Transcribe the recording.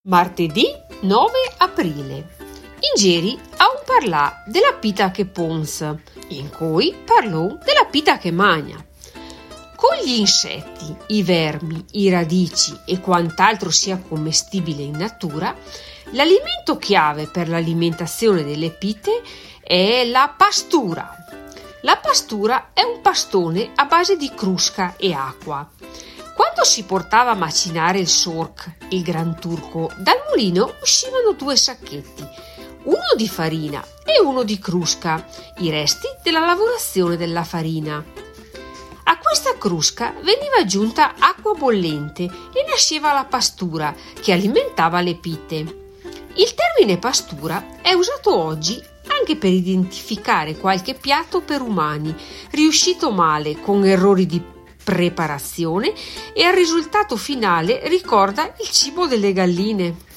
Martedì 9 aprile. Ingeri a un parlà della pita che pons, in cui parlò della pita che magna. Con gli insetti, i vermi, i radici e quant'altro sia commestibile in natura, l'alimento chiave per l'alimentazione delle pite è la pastura. La pastura è un pastone a base di crusca e acqua. Quando si portava a macinare il sorc, il gran turco, dal mulino uscivano 2 sacchetti, uno di farina e uno di crusca, i resti della lavorazione della farina. A questa crusca veniva aggiunta acqua bollente e nasceva la pastura che alimentava le pite. Il termine pastura è usato oggi anche per identificare qualche piatto per umani, riuscito male con errori di preparazione e al risultato finale ricorda il cibo delle galline.